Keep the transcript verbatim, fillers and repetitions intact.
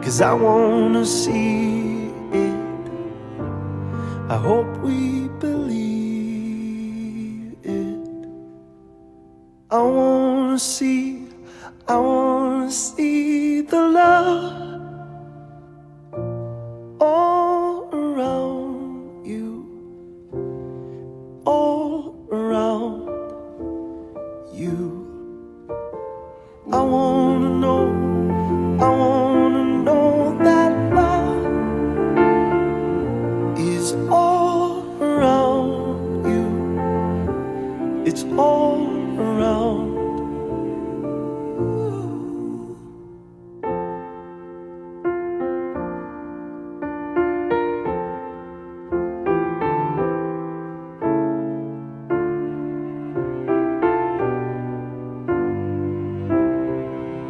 'cause I wanna see it. I hope we believe it. I wanna see, I wanna see the love all around you, all around you. I wanna know, I wanna